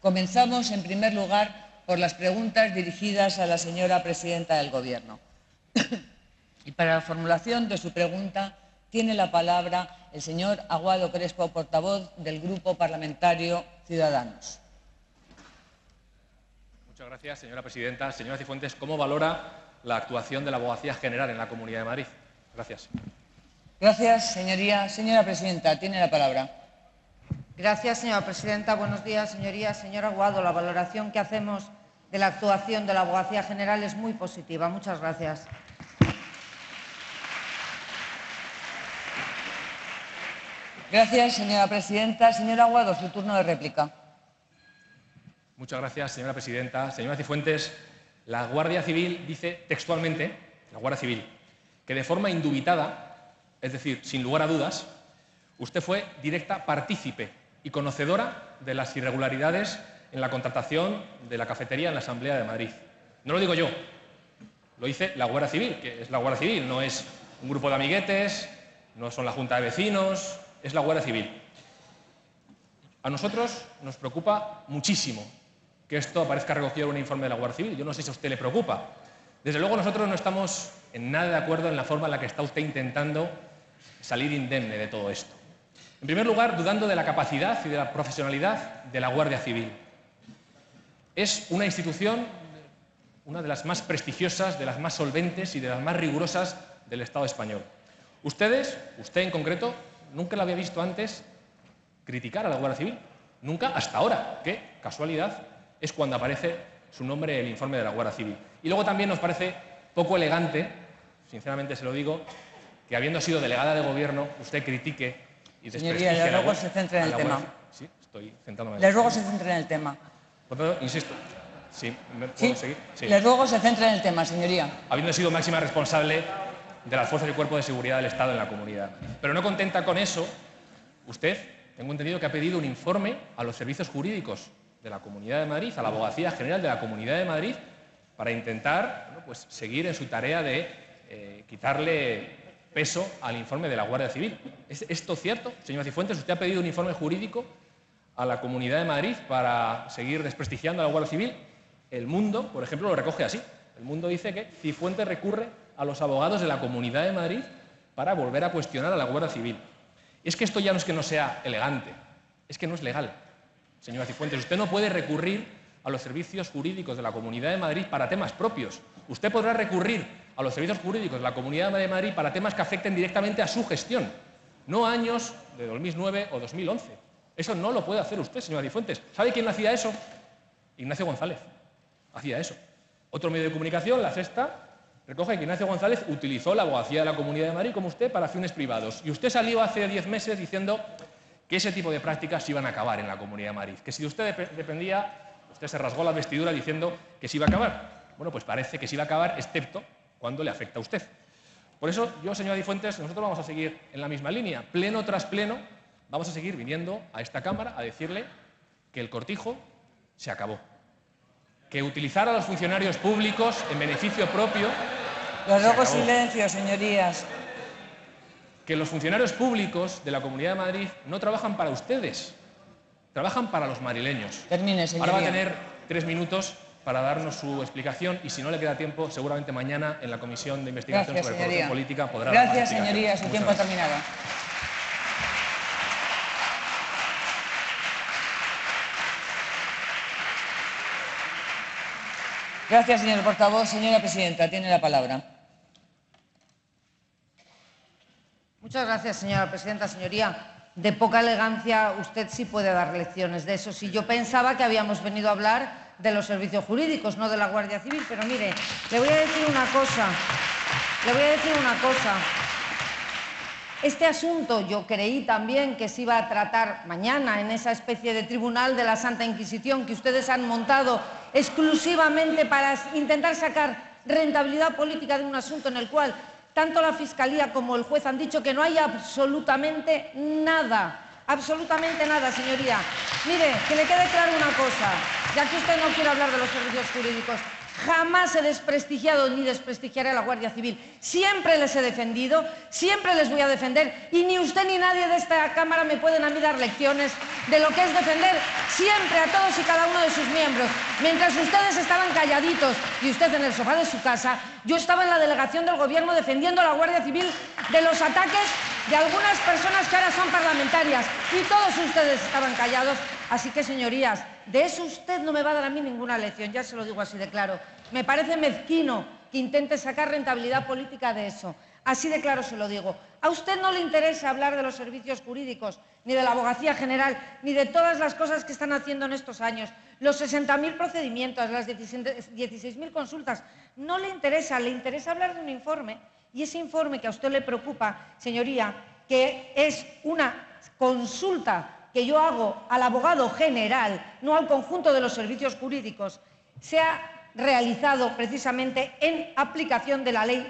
Comenzamos, en primer lugar, por las preguntas dirigidas a la señora presidenta del Gobierno. Y para la formulación de su pregunta tiene la palabra el señor Aguado Crespo, portavoz del Grupo Parlamentario Ciudadanos. Muchas gracias, señora presidenta. Señora Cifuentes, ¿cómo valora la actuación de la Abogacía General en la Comunidad de Madrid? Gracias. Gracias, señoría. Señora presidenta, tiene la palabra. Gracias, señora presidenta. Buenos días, señorías. Señor Aguado, la valoración que hacemos de la actuación de la Abogacía General es muy positiva. Muchas gracias. Gracias, señora presidenta. Señor Aguado, su turno de réplica. Muchas gracias, señora presidenta. Señora Cifuentes, la Guardia Civil dice textualmente, la Guardia Civil, que de forma indubitada, es decir, sin lugar a dudas, usted fue directa partícipe y conocedora de las irregularidades en la contratación de la cafetería en la Asamblea de Madrid. No lo digo yo, lo dice la Guardia Civil, que es la Guardia Civil, no es un grupo de amiguetes, no son la Junta de Vecinos, es la Guardia Civil. A nosotros nos preocupa muchísimo que esto aparezca recogido en un informe de la Guardia Civil. Yo no sé si a usted le preocupa. Desde luego nosotros no estamos en nada de acuerdo en la forma en la que está usted intentando salir indemne de todo esto. En primer lugar, dudando de la capacidad y de la profesionalidad de la Guardia Civil. Es una institución, una de las más prestigiosas, de las más solventes y de las más rigurosas del Estado español. Usted en concreto, nunca la había visto antes criticar a la Guardia Civil. Nunca hasta ahora. Qué casualidad es cuando aparece su nombre en el informe de la Guardia Civil. Y luego también nos parece poco elegante, sinceramente se lo digo, que habiendo sido delegada de Gobierno, usted critique y desprestigie. Señoría, le ruego se centre en el tema. Sí, estoy centrándome en Le ruego se centre en el tema. Por tanto, insisto. Sí, ¿puedo seguir? Sí. Le ruego se centre en el tema, señoría. Habiendo sido máxima responsable de las fuerzas y cuerpos de seguridad del Estado en la Comunidad. Pero no contenta con eso, usted, tengo entendido que ha pedido un informe a los servicios jurídicos de la Comunidad de Madrid, a la Abogacía General de la Comunidad de Madrid, para intentar seguir en su tarea de quitarle peso al informe de la Guardia Civil. ¿Es esto cierto, señora Cifuentes? ¿Usted ha pedido un informe jurídico a la Comunidad de Madrid para seguir desprestigiando a la Guardia Civil? El Mundo, por ejemplo, lo recoge así. El Mundo dice que Cifuentes recurre a los abogados de la Comunidad de Madrid para volver a cuestionar a la Guardia Civil. Es que esto ya no es que no sea elegante, es que no es legal. Señora Cifuentes, usted no puede recurrir a los servicios jurídicos de la Comunidad de Madrid para temas propios. Usted podrá recurrir a los servicios jurídicos de la Comunidad de Madrid para temas que afecten directamente a su gestión, no a años de 2009 o 2011. Eso no lo puede hacer usted, señora Cifuentes. ¿Sabe quién hacía eso? Ignacio González hacía eso. Otro medio de comunicación, La Sexta, recoge que Ignacio González utilizó la Abogacía de la Comunidad de Madrid como usted para fines privados. Y usted salió hace 10 meses diciendo que ese tipo de prácticas iban a acabar en la Comunidad de Madrid. Que si de usted dependía, usted se rasgó la vestidura diciendo que se iba a acabar. Bueno, pues parece que se iba a acabar, excepto cuando le afecta a usted. Por eso yo, señora Cifuentes, nosotros vamos a seguir en la misma línea. Pleno tras pleno, vamos a seguir viniendo a esta Cámara a decirle que el cortijo se acabó. Que utilizar a los funcionarios públicos en beneficio propio. Le ruego silencio, señorías. Que los funcionarios públicos de la Comunidad de Madrid no trabajan para ustedes, trabajan para los madrileños. Termine, señoría. Ahora va a tener 3 minutos para darnos su explicación y si no le queda tiempo, seguramente mañana en la Comisión de Investigación sobre Corrupción Política podrá dar más Gracias, explicación. señoría. Su tiempo ha terminado. Gracias, señor portavoz. Señora presidenta, tiene la palabra. Muchas gracias, señora presidenta. Señoría, de poca elegancia usted sí puede dar lecciones de eso. Si yo pensaba que habíamos venido a hablar de los servicios jurídicos, no de la Guardia Civil. Pero mire, le voy a decir una cosa. Este asunto yo creí también que se iba a tratar mañana en esa especie de tribunal de la Santa Inquisición que ustedes han montado exclusivamente para intentar sacar rentabilidad política de un asunto en el cual tanto la Fiscalía como el juez han dicho que no hay absolutamente nada. Absolutamente nada, señoría. Mire, que le quede claro una cosa, ya que usted no quiere hablar de los servicios jurídicos. Jamás he desprestigiado ni desprestigiaré a la Guardia Civil. Siempre les he defendido, siempre les voy a defender y ni usted ni nadie de esta Cámara me pueden a mí dar lecciones de lo que es defender siempre a todos y cada uno de de sus miembros. Mientras ustedes estaban calladitos y usted en el sofá de su casa, yo estaba en la delegación del Gobierno defendiendo a la Guardia Civil de los ataques de algunas personas que ahora son parlamentarias, y todos ustedes estaban callados. Así que, señorías, de eso usted no me va a dar a mí ninguna lección, ya se lo digo así de claro. Me parece mezquino que intente sacar rentabilidad política de eso. Así de claro se lo digo. A usted no le interesa hablar de los servicios jurídicos, ni de la Abogacía General, ni de todas las cosas que están haciendo en estos años. Los 60.000 procedimientos, las 16.000 consultas. No le interesa, le interesa hablar de un informe. Y ese informe que a usted le preocupa, señoría, que es una consulta que yo hago al abogado general, no al conjunto de los servicios jurídicos, se ha realizado precisamente en aplicación de la Ley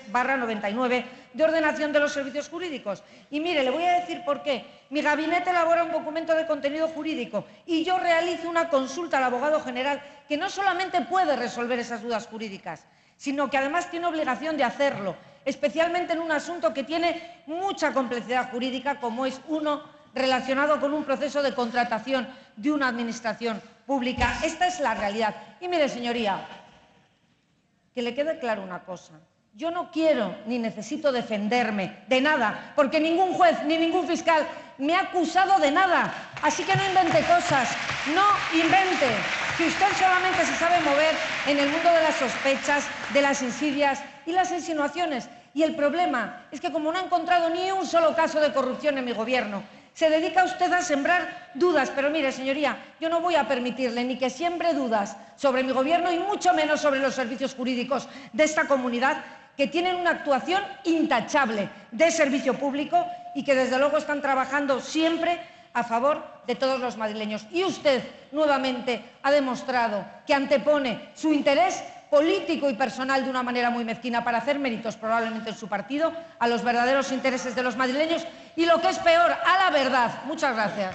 3/99 de ordenación de los servicios jurídicos. Y mire, le voy a decir por qué. Mi gabinete elabora un documento de contenido jurídico y yo realizo una consulta al abogado general que no solamente puede resolver esas dudas jurídicas, sino que además tiene obligación de hacerlo, especialmente en un asunto que tiene mucha complejidad jurídica, como es uno relacionado con un proceso de contratación de una administración pública. Esta es la realidad. Y mire, señoría, que le quede claro una cosa. Yo no quiero ni necesito defenderme de nada, porque ningún juez ni ningún fiscal me ha acusado de nada. Así que no invente cosas, no invente. Que usted solamente se sabe mover en el mundo de las sospechas, de las insidias y las insinuaciones. Y el problema es que como no ha encontrado ni un solo caso de corrupción en mi gobierno, se dedica usted a sembrar dudas. Pero mire, señoría, yo no voy a permitirle ni que siembre dudas sobre mi gobierno y mucho menos sobre los servicios jurídicos de esta comunidad, que tienen una actuación intachable de servicio público y que desde luego están trabajando siempre a favor de todos los madrileños. Y usted nuevamente ha demostrado que antepone su interés político y personal de una manera muy mezquina para hacer méritos probablemente en su partido a los verdaderos intereses de los madrileños y, lo que es peor, a la verdad. Muchas gracias.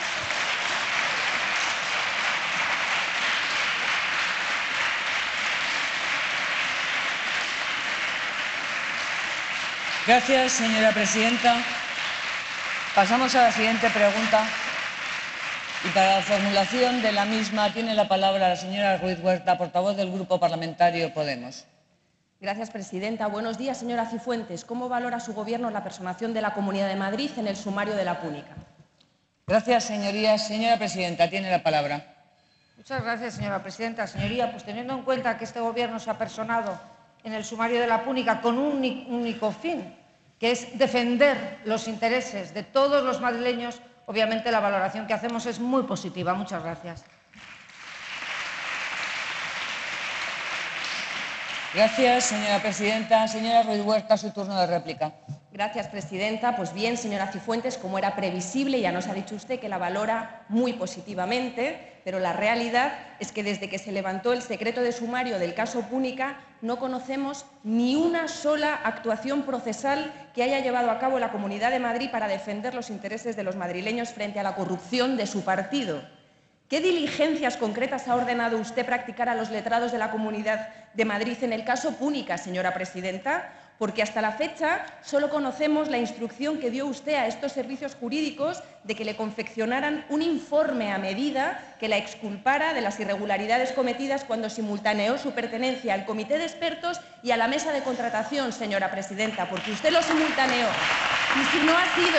Gracias, señora presidenta. Pasamos a la siguiente pregunta. Y para la formulación de la misma tiene la palabra la señora Ruiz Huerta, portavoz del Grupo Parlamentario Podemos. Gracias, presidenta. Buenos días, señora Cifuentes. ¿Cómo valora su Gobierno la personación de la Comunidad de Madrid en el sumario de la Púnica? Gracias, señorías. Señora presidenta, tiene la palabra. Muchas gracias, señora presidenta. Señoría, pues teniendo en cuenta que este Gobierno se ha personado en el sumario de la Púnica con un único fin, que es defender los intereses de todos los madrileños, obviamente la valoración que hacemos es muy positiva. Muchas gracias. Gracias, señora presidenta. Señora Ruiz Huerta, su turno de réplica. Gracias, presidenta. Pues bien, señora Cifuentes, como era previsible, ya nos ha dicho usted que la valora muy positivamente, pero la realidad es que desde que se levantó el secreto de sumario del caso Púnica no conocemos ni una sola actuación procesal que haya llevado a cabo la Comunidad de Madrid para defender los intereses de los madrileños frente a la corrupción de su partido. ¿Qué diligencias concretas ha ordenado usted practicar a los letrados de la Comunidad de Madrid en el caso Púnica, señora presidenta? Porque hasta la fecha solo conocemos la instrucción que dio usted a estos servicios jurídicos de que le confeccionaran un informe a medida que la exculpara de las irregularidades cometidas cuando simultaneó su pertenencia al comité de expertos y a la mesa de contratación, señora presidenta, porque usted lo simultaneó. Y si no ha sido...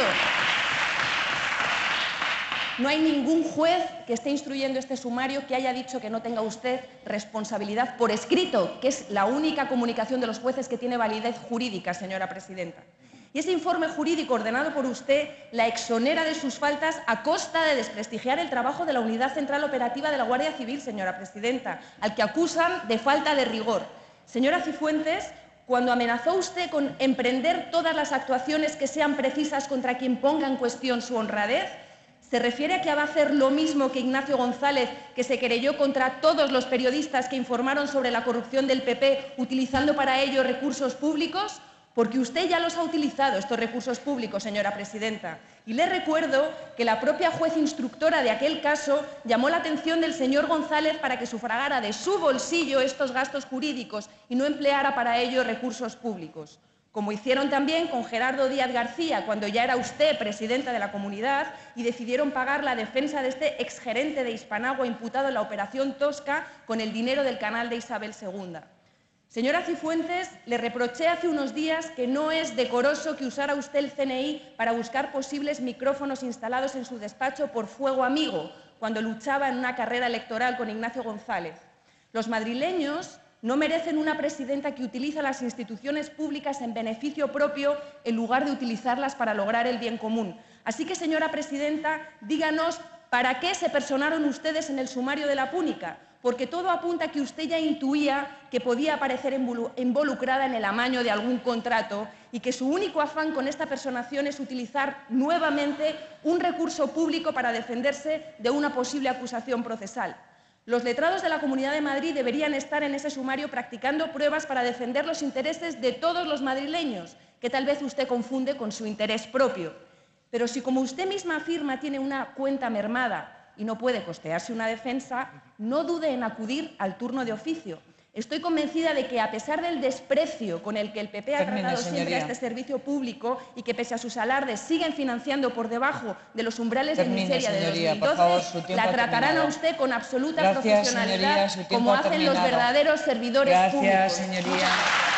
No hay ningún juez que esté instruyendo este sumario que haya dicho que no tenga usted responsabilidad por escrito, que es la única comunicación de los jueces que tiene validez jurídica, señora presidenta. Y ese informe jurídico ordenado por usted la exonera de sus faltas a costa de desprestigiar el trabajo de la Unidad Central Operativa de la Guardia Civil, señora presidenta, al que acusan de falta de rigor. Señora Cifuentes, cuando amenazó usted con emprender todas las actuaciones que sean precisas contra quien ponga en cuestión su honradez, ¿se refiere a que va a hacer lo mismo que Ignacio González, que se querelló contra todos los periodistas que informaron sobre la corrupción del PP, utilizando para ello recursos públicos? Porque usted ya los ha utilizado, estos recursos públicos, señora presidenta. Y le recuerdo que la propia juez instructora de aquel caso llamó la atención del señor González para que sufragara de su bolsillo estos gastos jurídicos y no empleara para ello recursos públicos. como hicieron también con Gerardo Díaz García, cuando ya era usted presidenta de la comunidad, y decidieron pagar la defensa de este exgerente de Hispanagua imputado en la Operación Tosca con el dinero del canal de Isabel II. Señora Cifuentes, le reproché hace unos días que no es decoroso que usara usted el CNI para buscar posibles micrófonos instalados en su despacho por fuego amigo, cuando luchaba en una carrera electoral con Ignacio González. Los madrileños no merecen una presidenta que utiliza las instituciones públicas en beneficio propio en lugar de utilizarlas para lograr el bien común. Así que, señora presidenta, díganos para qué se personaron ustedes en el sumario de la Púnica, porque todo apunta a que usted ya intuía que podía aparecer involucrada en el amaño de algún contrato y que su único afán con esta personación es utilizar nuevamente un recurso público para defenderse de una posible acusación procesal. Los letrados de la Comunidad de Madrid deberían estar en ese sumario practicando pruebas para defender los intereses de todos los madrileños, que tal vez usted confunde con su interés propio. Pero si, como usted misma afirma, tiene una cuenta mermada y no puede costearse una defensa, no dude en acudir al turno de oficio. Estoy convencida de que, a pesar del desprecio con el que el PP ha tratado siempre a este servicio público y que, pese a sus alardes, siguen financiando por debajo de los umbrales de miseria de 2012, la tratarán a usted con absoluta profesionalidad, como hacen los verdaderos servidores públicos. Gracias, señoría.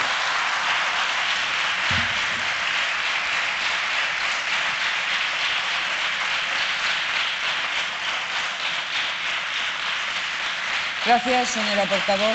Gracias, señora portavoz.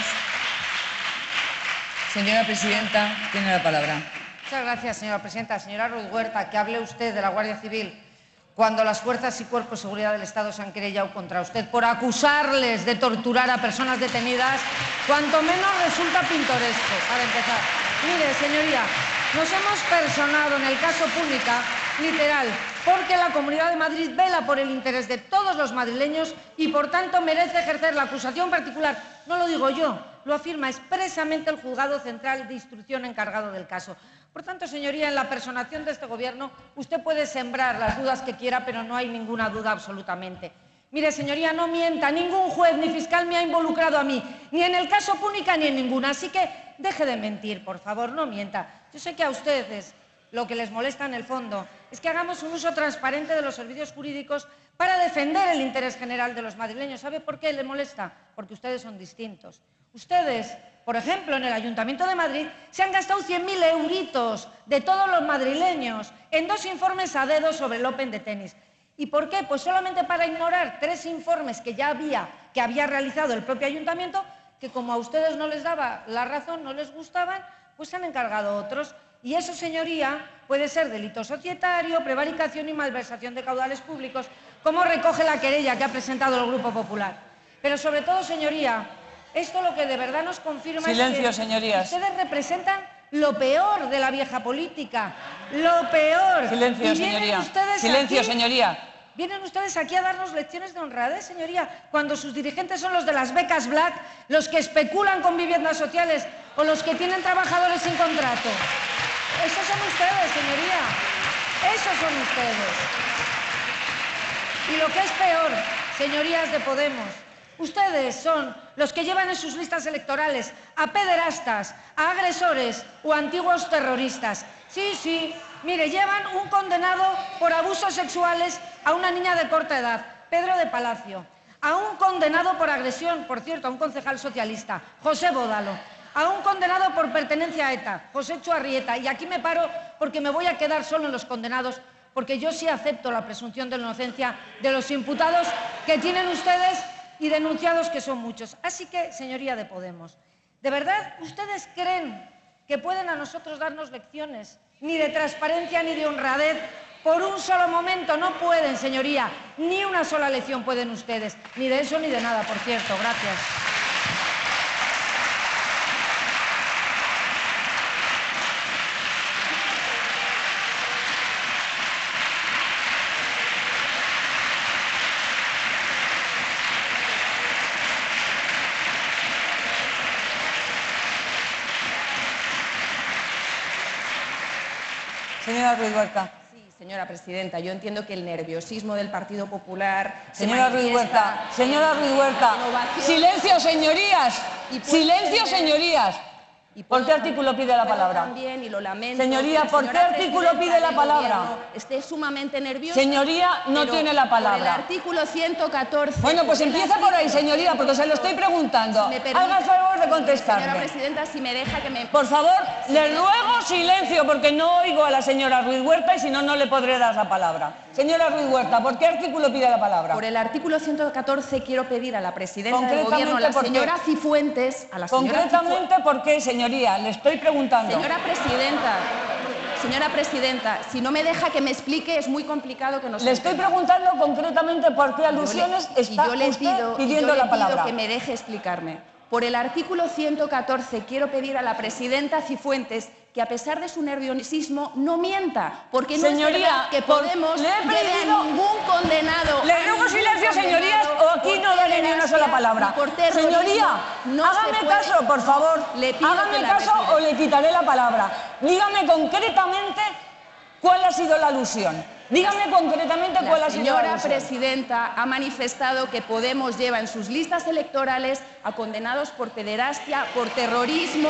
Señora presidenta, tiene la palabra. Muchas gracias, señora presidenta. Señora Ruiz Huerta, que hable usted de la Guardia Civil cuando las fuerzas y cuerpos de seguridad del Estado se han querellado contra usted por acusarles de torturar a personas detenidas, cuanto menos resulta pintoresco, para empezar. Mire, señoría, nos hemos personado en el caso Púnica, literal, porque la Comunidad de Madrid vela por el interés de todos los madrileños y, por tanto, merece ejercer la acusación particular. No lo digo yo, lo afirma expresamente el Juzgado Central de Instrucción encargado del caso. Por tanto, señoría, en la personación de este Gobierno usted puede sembrar las dudas que quiera, pero no hay ninguna duda absolutamente. Mire, señoría, no mienta, ningún juez ni fiscal me ha involucrado a mí, ni en el caso Púnica ni en ninguna, así que deje de mentir, por favor, no mienta. Yo sé que a ustedes lo que les molesta en el fondo es que hagamos un uso transparente de los servicios jurídicos para defender el interés general de los madrileños. ¿Sabe por qué les molesta? Porque ustedes son distintos. Ustedes, por ejemplo, en el Ayuntamiento de Madrid se han gastado 100.000 euritos de todos los madrileños en 2 informes a dedo sobre el Open de tenis. ¿Y por qué? Pues solamente para ignorar 3 informes que ya había realizado el propio Ayuntamiento, que como a ustedes no les daba la razón, no les gustaban, pues se han encargado otros. Y eso, señoría, puede ser delito societario, prevaricación y malversación de caudales públicos, como recoge la querella que ha presentado el Grupo Popular. Pero sobre todo, señoría, esto lo que de verdad nos confirma es que señorías. Ustedes representan lo peor de la vieja política, lo peor. Silencio, señoría. Silencio, señoría. Vienen ustedes aquí a darnos lecciones de honradez, señoría, cuando sus dirigentes son los de las becas Black, los que especulan con viviendas sociales o los que tienen trabajadores sin contrato. Esos son ustedes, señoría. Esos son ustedes. Y lo que es peor, señorías de Podemos, ustedes son los que llevan en sus listas electorales a pederastas, a agresores o a antiguos terroristas. Sí, mire, llevan un condenado por abusos sexuales a una niña de corta edad, Pedro de Palacio, a un condenado por agresión, por cierto, a un concejal socialista, José Bódalo, a un condenado por pertenencia a ETA, José Chuarrieta, y aquí me paro porque me voy a quedar solo en los condenados, porque yo sí acepto la presunción de inocencia de los imputados que tienen ustedes y denunciados que son muchos. Así que, señoría de Podemos, ¿de verdad ustedes creen que pueden a nosotros darnos lecciones ni de transparencia ni de honradez por un solo momento? No pueden, señoría, ni una sola lección pueden ustedes, ni de eso ni de nada, por cierto. Gracias. Señora Ruiz Huerta. Sí, señora presidenta, yo entiendo que el nerviosismo del Partido Popular... Señora Ruiz Huerta, silencio, señorías. Silencio, señorías. ¿Por qué artículo pide la palabra? También, y lo lamento, Señoría, que la ¿por qué señora artículo presidenta pide la del palabra? Gobierno esté sumamente nerviosa. Señoría, no pero tiene la palabra. Por el artículo 114. Bueno, pues empieza por ahí, señoría, porque se lo estoy preguntando. Si me permite, Haga el favor de señora contestarme. presidenta, si me deja que me... Por favor, le ruego silencio, porque no oigo a la señora Ruiz Huerta y si no, no le podré dar la palabra. Señora Ruiz Huerta, ¿por qué artículo pide la palabra? Por el artículo 114 quiero pedir a la presidenta del Concretamente, Gobierno, a la ¿por qué? señora Cifuentes... Concretamente, ¿por qué, señoría? Le estoy preguntando. Señora presidenta, si no me deja que me explique, es muy complicado que nos... Le estoy preguntando concretamente por qué alusiones está usted pidiendo la palabra. Pido que me deje explicarme. Por el artículo 114 quiero pedir a la presidenta Cifuentes que, a pesar de su nerviosismo, no mienta, porque no señoría, es verdad que Podemos debe a ningún condenado. Le ruego silencio, señorías, o aquí no daré ni una sola palabra. Señoría, hágame caso, por favor. Hágame caso o le quitaré la palabra. Dígame concretamente cuál ha sido la alusión. Dígame concretamente cuál ha sido la alusión. La señora presidenta ha manifestado que Podemos lleva en sus listas electorales a condenados por pederastia, por terrorismo.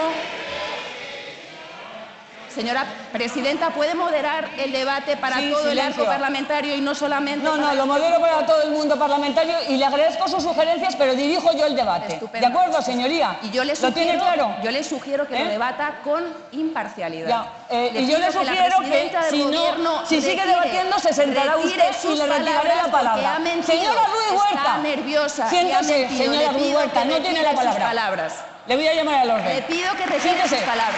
Señora presidenta, ¿puede moderar el debate para todo el arco parlamentario y no solamente... No, lo modero para todo el mundo parlamentario y le agradezco sus sugerencias, pero dirijo yo el debate. ¿De acuerdo, señoría? Y yo le sugiero, ¿lo tiene claro? Yo le sugiero que lo debata con imparcialidad. Y yo le sugiero que si sigue debatiendo se sentará usted y le retiraré la palabra. Señora Ruiz Huerta, está nerviosa. Siéntese, señora Ruiz Huerta, no tiene la palabra. Le voy a llamar al orden. Le pido que retire sus palabras.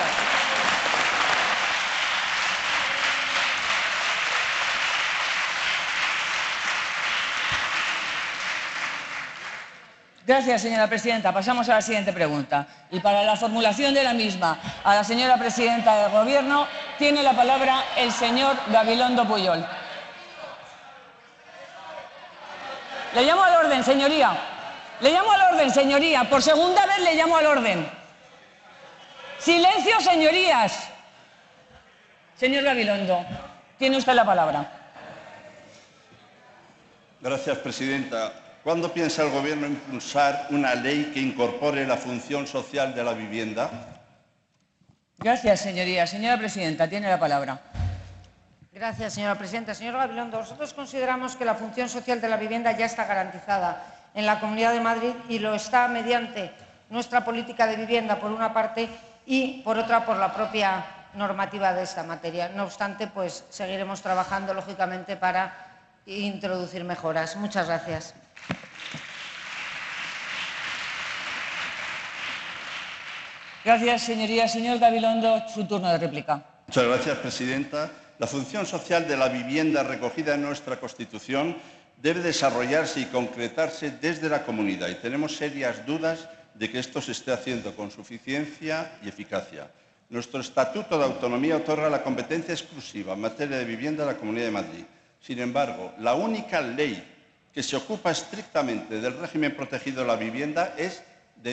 Gracias, señora presidenta. Pasamos a la siguiente pregunta. Y para la formulación de la misma a la señora presidenta del Gobierno tiene la palabra el señor Gabilondo Pujol. Le llamo al orden, señoría. Le llamo al orden, señoría. Por segunda vez le llamo al orden. Silencio, señorías. Señor Gabilondo, tiene usted la palabra. Gracias, presidenta. ¿Cuándo piensa el Gobierno impulsar una ley que incorpore la función social de la vivienda? Gracias, señoría. Señora presidenta, tiene la palabra. Gracias, señora presidenta. Señor Gabilondo, nosotros consideramos que la función social de la vivienda ya está garantizada en la Comunidad de Madrid y lo está mediante nuestra política de vivienda, por una parte, y, por otra, por la propia normativa de esta materia. No obstante, pues seguiremos trabajando, lógicamente, para introducir mejoras. Muchas gracias. Gracias, señoría. Señor Gabilondo, su turno de réplica. Muchas gracias, presidenta. La función social de la vivienda recogida en nuestra Constitución debe desarrollarse y concretarse desde la comunidad y tenemos serias dudas de que esto se esté haciendo con suficiencia y eficacia. Nuestro Estatuto de Autonomía otorga la competencia exclusiva en materia de vivienda a la Comunidad de Madrid. Sin embargo, la única ley que se ocupa estrictamente del régimen protegido de la vivienda es de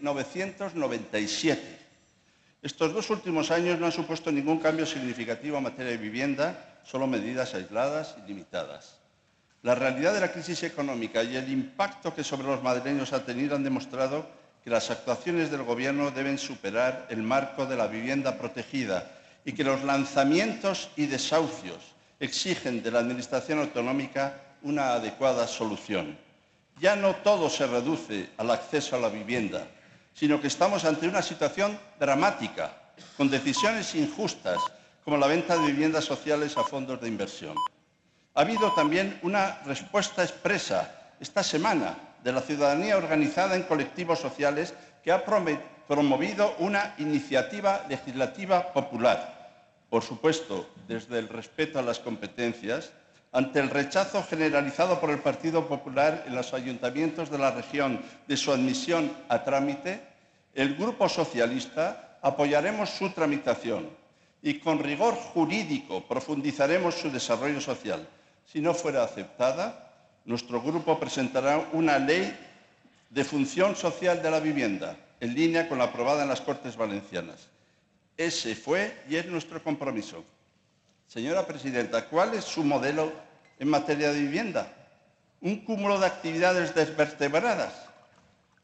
1997. Estos dos últimos años no han supuesto ningún cambio significativo en materia de vivienda, solo medidas aisladas y limitadas. La realidad de la crisis económica y el impacto que sobre los madrileños ha tenido han demostrado que las actuaciones del Gobierno deben superar el marco de la vivienda protegida y que los lanzamientos y desahucios exigen de la Administración autonómica una adecuada solución. Ya no todo se reduce al acceso a la vivienda, sino que estamos ante una situación dramática, con decisiones injustas, como la venta de viviendas sociales a fondos de inversión. Ha habido también una respuesta expresa esta semana de la ciudadanía organizada en colectivos sociales que ha promovido una iniciativa legislativa popular. Por supuesto, desde el respeto a las competencias, ante el rechazo generalizado por el Partido Popular en los ayuntamientos de la región de su admisión a trámite, el Grupo Socialista apoyaremos su tramitación y con rigor jurídico profundizaremos su desarrollo social. Si no fuera aceptada, nuestro Grupo presentará una ley de función social de la vivienda, en línea con la aprobada en las Cortes Valencianas. Ese fue y es nuestro compromiso. Señora presidenta, ¿cuál es su modelo en materia de vivienda? ¿Un cúmulo de actividades desvertebradas?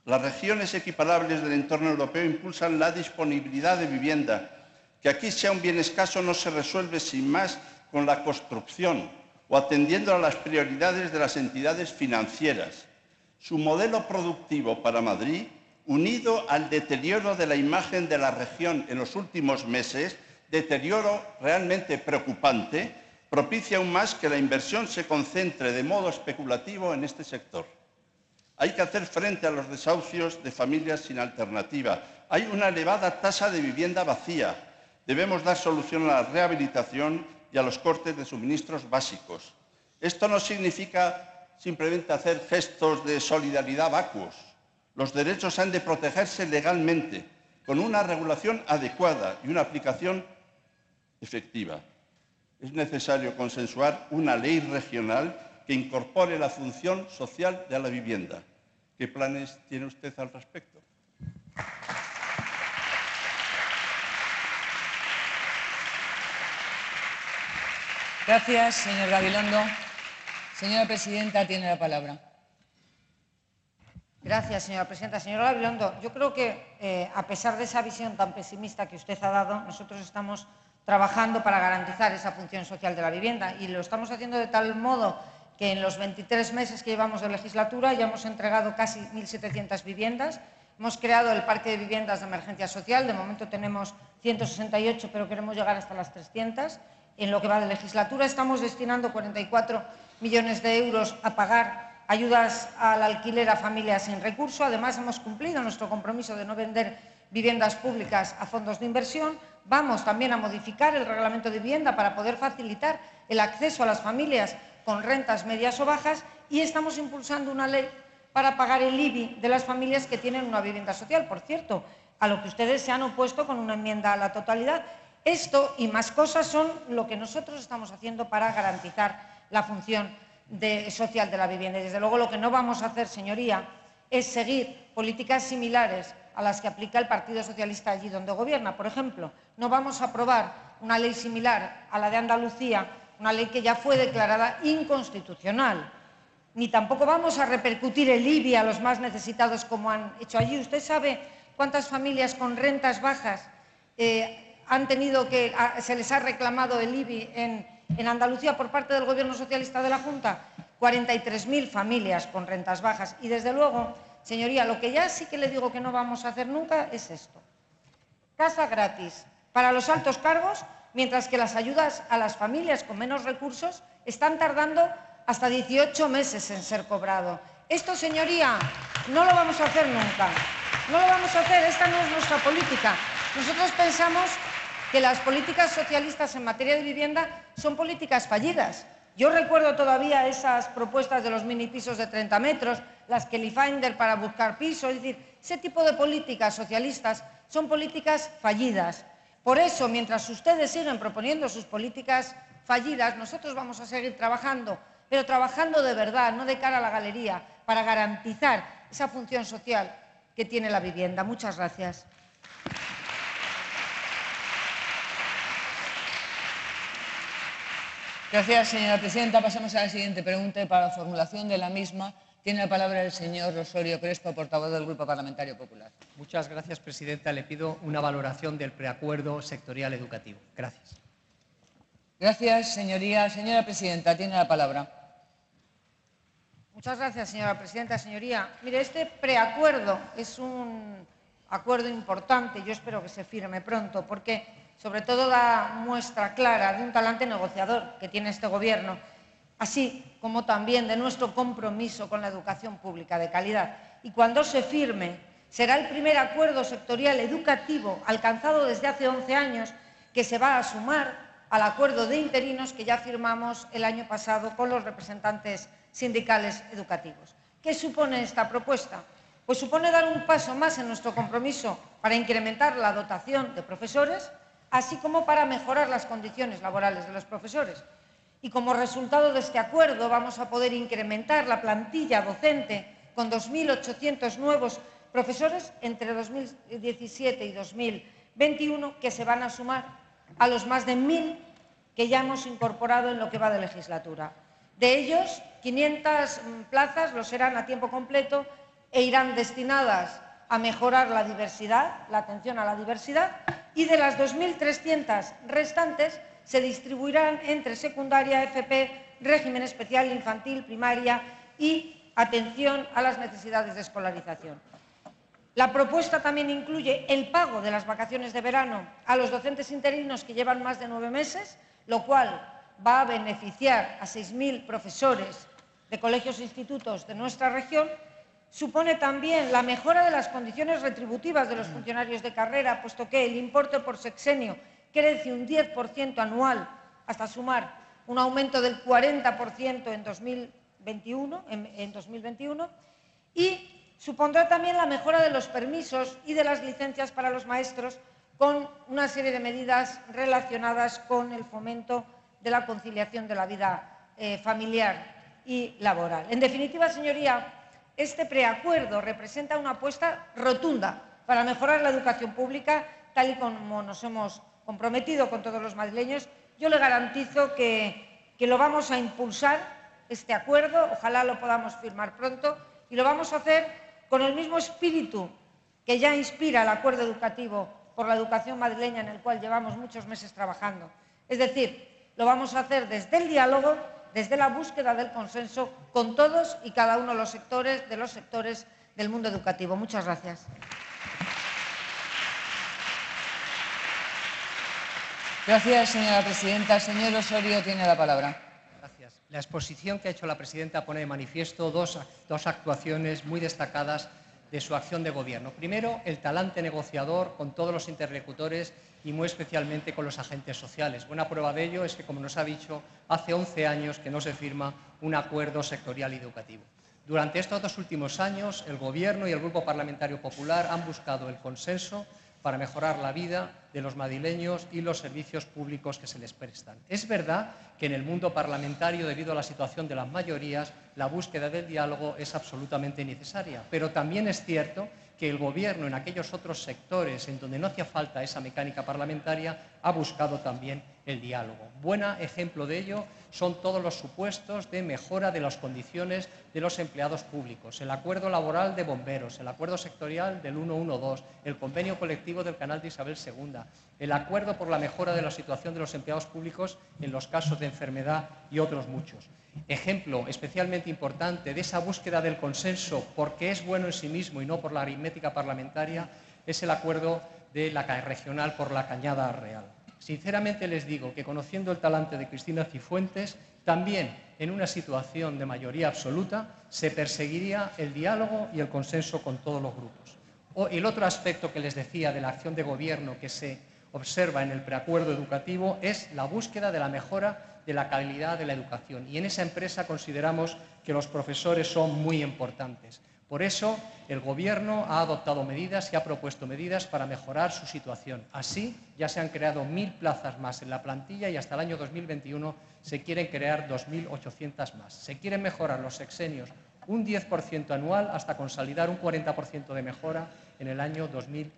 Las regiones equiparables del entorno europeo impulsan la disponibilidad de vivienda. Que aquí sea un bien escaso no se resuelve sin más con la construcción o atendiendo a las prioridades de las entidades financieras. Su modelo productivo para Madrid, unido al deterioro de la imagen de la región en los últimos meses, deterioro realmente preocupante, propicia aún más que la inversión se concentre de modo especulativo en este sector. Hay que hacer frente a los desahucios de familias sin alternativa. Hay una elevada tasa de vivienda vacía. Debemos dar solución a la rehabilitación y a los cortes de suministros básicos. Esto no significa simplemente hacer gestos de solidaridad vacuos. Los derechos han de protegerse legalmente, con una regulación adecuada y una aplicación efectiva. Es necesario consensuar una ley regional que incorpore la función social de la vivienda. ¿Qué planes tiene usted al respecto? Gracias, señor Gabilondo. Señora presidenta, tiene la palabra. Gracias, señora presidenta. Señor Gabilondo, yo creo que, a pesar de esa visión tan pesimista que usted ha dado, nosotros estamos trabajando para garantizar esa función social de la vivienda y lo estamos haciendo de tal modo que en los 23 meses que llevamos de legislatura ya hemos entregado casi 1.700 viviendas. Hemos creado el parque de viviendas de emergencia social. De momento tenemos 168, pero queremos llegar hasta las 300. En lo que va de legislatura estamos destinando 44 millones de euros a pagar ayudas al alquiler a familias sin recurso. Además, hemos cumplido nuestro compromiso de no vender viviendas públicas a fondos de inversión. Vamos también a modificar el reglamento de vivienda para poder facilitar el acceso a las familias con rentas medias o bajas y estamos impulsando una ley para pagar el IBI de las familias que tienen una vivienda social. Por cierto, a lo que ustedes se han opuesto con una enmienda a la totalidad. Esto y más cosas son lo que nosotros estamos haciendo para garantizar la función social de la vivienda. Y, desde luego, lo que no vamos a hacer, señoría, es seguir políticas similares a las que aplica el Partido Socialista allí donde gobierna. Por ejemplo, no vamos a aprobar una ley similar a la de Andalucía, una ley que ya fue declarada inconstitucional. Ni tampoco vamos a repercutir el IBI a los más necesitados como han hecho allí. ¿Usted sabe cuántas familias con rentas bajas se les ha reclamado el IBI en Andalucía por parte del Gobierno socialista de la Junta? 43.000 familias con rentas bajas. Y, desde luego, señoría, lo que ya sí que le digo que no vamos a hacer nunca es esto. Casa gratis para los altos cargos, mientras que las ayudas a las familias con menos recursos están tardando hasta 18 meses en ser cobrado. Esto, señoría, no lo vamos a hacer nunca. No lo vamos a hacer, esta no es nuestra política. Nosotros pensamos que las políticas socialistas en materia de vivienda son políticas fallidas. Yo recuerdo todavía esas propuestas de los minipisos de 30 metros, las Kelly Finder para buscar pisos, es decir, ese tipo de políticas socialistas son políticas fallidas. Por eso, mientras ustedes siguen proponiendo sus políticas fallidas, nosotros vamos a seguir trabajando, pero trabajando de verdad, no de cara a la galería, para garantizar esa función social que tiene la vivienda. Muchas gracias. Gracias, señora presidenta. Pasamos a la siguiente pregunta y para la formulación de la misma tiene la palabra el señor Osorio Crespo, portavoz del Grupo Parlamentario Popular. Muchas gracias, presidenta. Le pido una valoración del preacuerdo sectorial educativo. Gracias. Gracias, señoría. Señora presidenta, tiene la palabra. Muchas gracias, señora presidenta. Señoría, mire, este preacuerdo es un acuerdo importante. Yo espero que se firme pronto porque, sobre todo, da muestra clara de un talante negociador que tiene este Gobierno, así como también de nuestro compromiso con la educación pública de calidad. Y cuando se firme, será el primer acuerdo sectorial educativo alcanzado desde hace 11 años que se va a sumar al acuerdo de interinos que ya firmamos el año pasado con los representantes sindicales educativos. ¿Qué supone esta propuesta? Pues supone dar un paso más en nuestro compromiso para incrementar la dotación de profesores, así como para mejorar las condiciones laborales de los profesores. Y como resultado de este acuerdo vamos a poder incrementar la plantilla docente con 2.800 nuevos profesores entre 2017 y 2021 que se van a sumar a los más de 1.000 que ya hemos incorporado en lo que va de legislatura. De ellos, 500 plazas lo serán a tiempo completo e irán destinadas a mejorar la diversidad, la atención a la diversidad, y de las 2.300 restantes se distribuirán entre secundaria, FP, régimen especial infantil, primaria y atención a las necesidades de escolarización. La propuesta también incluye el pago de las vacaciones de verano a los docentes interinos que llevan más de 9 meses, lo cual va a beneficiar a 6.000 profesores de colegios e institutos de nuestra región. Supone también la mejora de las condiciones retributivas de los funcionarios de carrera, puesto que el importe por sexenio crece un 10% anual hasta sumar un aumento del 40% en 2021, y supondrá también la mejora de los permisos y de las licencias para los maestros, con una serie de medidas relacionadas con el fomento de la conciliación de la vida familiar y laboral. En definitiva, señoría, este preacuerdo representa una apuesta rotunda para mejorar la educación pública, tal y como nos hemos comprometido con todos los madrileños. Yo le garantizo que lo vamos a impulsar, este acuerdo, ojalá lo podamos firmar pronto, y lo vamos a hacer con el mismo espíritu que ya inspira el acuerdo educativo por la educación madrileña, en el cual llevamos muchos meses trabajando. Es decir, lo vamos a hacer desde el diálogo, desde la búsqueda del consenso con todos y cada uno de los sectores del mundo educativo. Muchas gracias. Gracias, señora presidenta. Señor Osorio tiene la palabra. Gracias. La exposición que ha hecho la presidenta pone de manifiesto dos actuaciones muy destacadas de su acción de gobierno. Primero, el talante negociador con todos los interlocutores y muy especialmente con los agentes sociales. Buena prueba de ello es que, como nos ha dicho, hace 11 años que no se firma un acuerdo sectorial educativo. Durante estos 2 últimos años, el Gobierno y el Grupo Parlamentario Popular han buscado el consenso para mejorar la vida de los madrileños y los servicios públicos que se les prestan. Es verdad que en el mundo parlamentario, debido a la situación de las mayorías, la búsqueda del diálogo es absolutamente necesaria, pero también es cierto que el Gobierno, en aquellos otros sectores en donde no hacía falta esa mecánica parlamentaria, ha buscado también el diálogo. Buen ejemplo de ello son todos los supuestos de mejora de las condiciones de los empleados públicos, el acuerdo laboral de bomberos, el acuerdo sectorial del 112, el convenio colectivo del Canal de Isabel II, el acuerdo por la mejora de la situación de los empleados públicos en los casos de enfermedad y otros muchos. Ejemplo especialmente importante de esa búsqueda del consenso, porque es bueno en sí mismo y no por la aritmética parlamentaria, es el acuerdo de la regional por la Cañada Real. Sinceramente les digo que, conociendo el talante de Cristina Cifuentes, también en una situación de mayoría absoluta se perseguiría el diálogo y el consenso con todos los grupos. El otro aspecto que les decía de la acción de gobierno que se observa en el preacuerdo educativo es la búsqueda de la mejora de la calidad de la educación. Y en esa empresa consideramos que los profesores son muy importantes. Por eso, el Gobierno ha adoptado medidas y ha propuesto medidas para mejorar su situación. Así, ya se han creado 1.000 plazas más en la plantilla y hasta el año 2021 se quieren crear 2.800 más. Se quieren mejorar los sexenios un 10% anual hasta consolidar un 40% de mejora en el año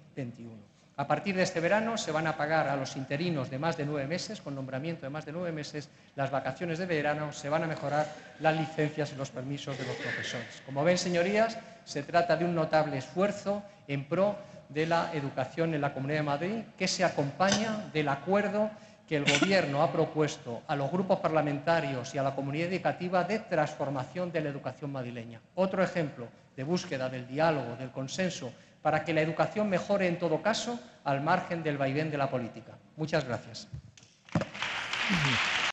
2021. A partir de este verano se van a pagar a los interinos de más de 9 meses, con nombramiento de más de 9 meses, las vacaciones de verano, se van a mejorar las licencias y los permisos de los profesores. Como ven, señorías, se trata de un notable esfuerzo en pro de la educación en la Comunidad de Madrid, que se acompaña del acuerdo que el Gobierno ha propuesto a los grupos parlamentarios y a la comunidad educativa de transformación de la educación madrileña. Otro ejemplo de búsqueda del diálogo, del consenso, para que la educación mejore en todo caso al margen del vaivén de la política. Muchas gracias.